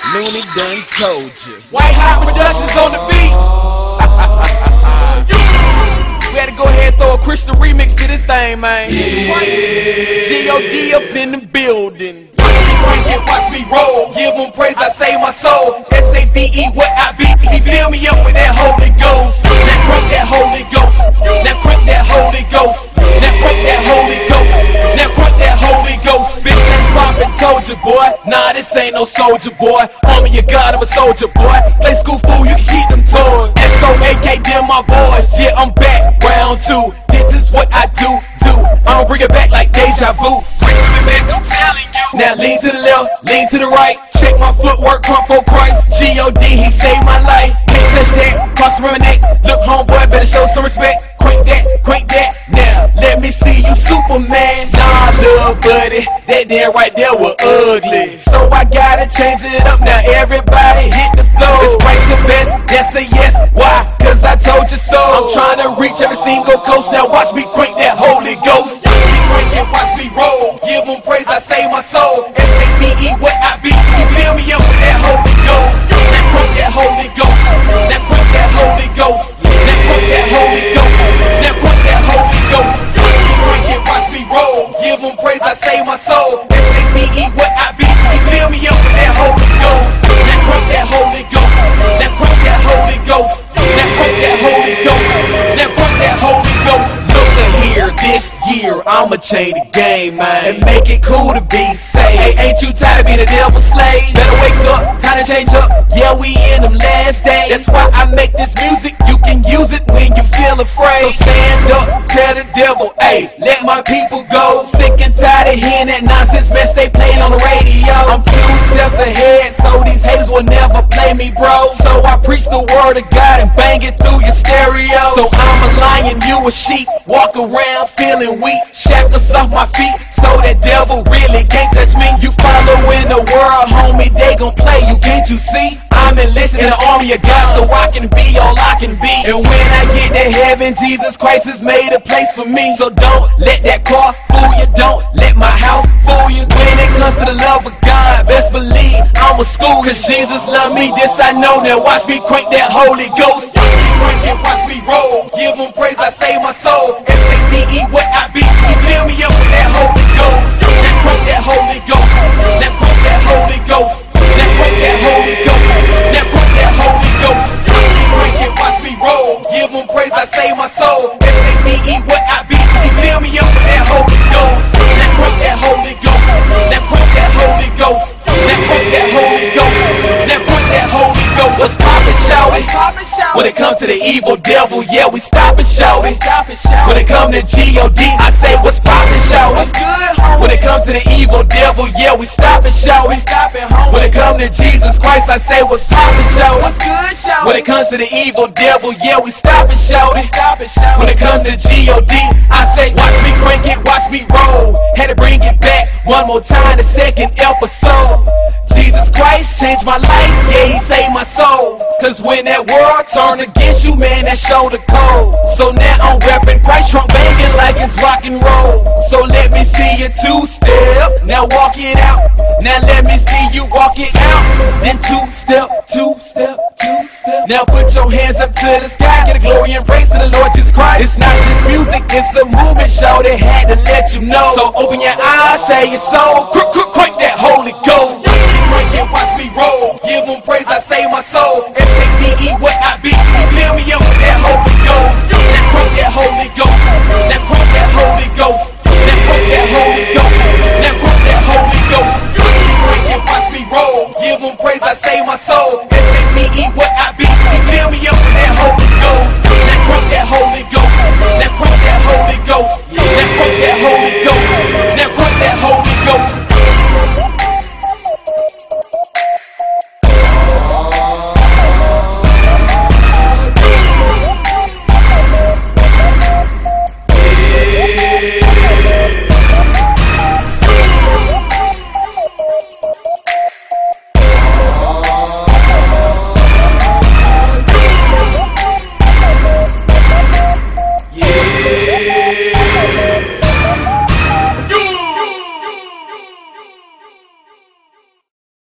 Looney done told you. White Hot Productions on the beat. We had to go ahead and throw a Christian remix to this thing, man. G.O.D. up in the building. Watch me roll, give them praise, I save my soul. S-A-V-E, what I be, he fill me up with that Holy Ghost. Now crank that Holy Ghost. Now crank that Holy Ghost. Now crank that Holy Ghost. Now crank that Holy Ghost. Big things poppin', told you, boy. Nah, this ain't no soldier, boy. Army of God, I'm a soldier, boy. Play school fool, you can keep them toys. S-O-A-K, them my boys. Yeah, I'm back, round two. This is what I do. I'ma bring it back like deja vu. Bring it back, I'm telling you. Now lean to the left, lean to the right. Check my footwork, pump for Christ. G.O.D. he saved my life. Can't touch that, cross from my neck. Look, homeboy, better show some respect. Crank that. Now let me see you, Superman. Nah, little buddy, that there right there was ugly. So I gotta change it up. Now everybody hit the floor. Is Christ the best? That's a yes. Why? Cause I told you so. I'm trying to reach every single coast. Now watch me crank that Holy Ghost. Watch me crank it, watch me roll. Give them praise, I save my soul. S-A-V-E, what I be. You fill me up with that Holy Ghost. Now crank that Holy Ghost. Now crank that Holy Ghost. Now crank that Holy Ghost. Now crank that Holy Ghost. Watch me crank it, watch me roll. Give them praise, I save my soul. S-A-V-E, what I be. You fill me up with that Holy Ghost. Now crank that Holy Ghost. Now crank that Holy Ghost. Now crank that Holy Ghost. Now crank that Holy Ghost. Here this year, I'ma change the game, man, and make it cool to be saved. Hey, ain't you tired of being a devil's slave? Better wake up, time to change up. Yeah, we in them last days. That's why I make this music. You can use it when you feel afraid. So stand up, tell the devil, hey, let my people go. Sick and tired of hearing that nonsense mess they playing on the radio. I'm 2 steps ahead, so these haters will never play me, bro. So I preach the word of God and bang it through your stereo. So I'm a lion, you a sheep. Walk around feeling weak, shackles off my feet, so that devil really can't touch me. You following the world, homie, they gon' play you, can't you see? I'm enlisted in the army of God, so I can be all I can be. And when I get to heaven, Jesus Christ has made a place for me. So don't let that car fool you, don't let my house fool you. When it comes to the love of God, best believe I'm a school, cause Jesus loves me, this I know. Now watch me crank that Holy Ghost. Watch me crank it, watch me roll. Give them praise, I save my soul. S-A-V-E, what I be. You fill me up with that Holy Ghost. Now crank that Holy Ghost. Now crank that Holy Ghost. Now crank that Holy Ghost. Now crank that Holy Ghost. Watch me crank it, watch me roll. Give them praise, I save my soul. S-A-V-E, what I be. You fill me up with that Holy Ghost. Now crank that Holy Ghost. Now crank that Holy Ghost. Now crank that Holy Ghost. Now crank that Holy Ghost. What's poppin', shoutin'? When it come to the evil devil, yeah, we stop and shout it. When it come to G.O.D., I say what's poppin', shout it. When it comes to the evil devil, yeah, we stop and shout it. When it come to Jesus Christ, I say what's poppin', shout it. When it comes to the evil devil, yeah, we stop and shout it. When it comes to G.O.D., I say watch me crank it, watch me roll. Had to bring it back one more time, the second episode. Jesus Christ changed my life, yeah, he saved my soul. Cause when that world turn against you, man, that shoulder cold. So now I'm reppin' Christ, trunk banging like it's rock and roll. So let me see you 2-step, now walk it out. Now let me see you walk it out. Then 2-step. Now put your hands up to the sky, get a glory and praise to the Lord Jesus Christ. It's not just music, it's a movement, show that had to let you know. So open your eyes, say your soul, crank that Holy Ghost. Crank it, watch me roll. Give them praise, I save my soul. S-A-V-E, what I be. Fill me up with that Holy Ghost. Now crank that Holy Ghost. Now crank that Holy Ghost. Now crank that Holy Ghost. Now crank that Holy Ghost. Watch me crank it, watch me roll. Give them praise, I save my soul.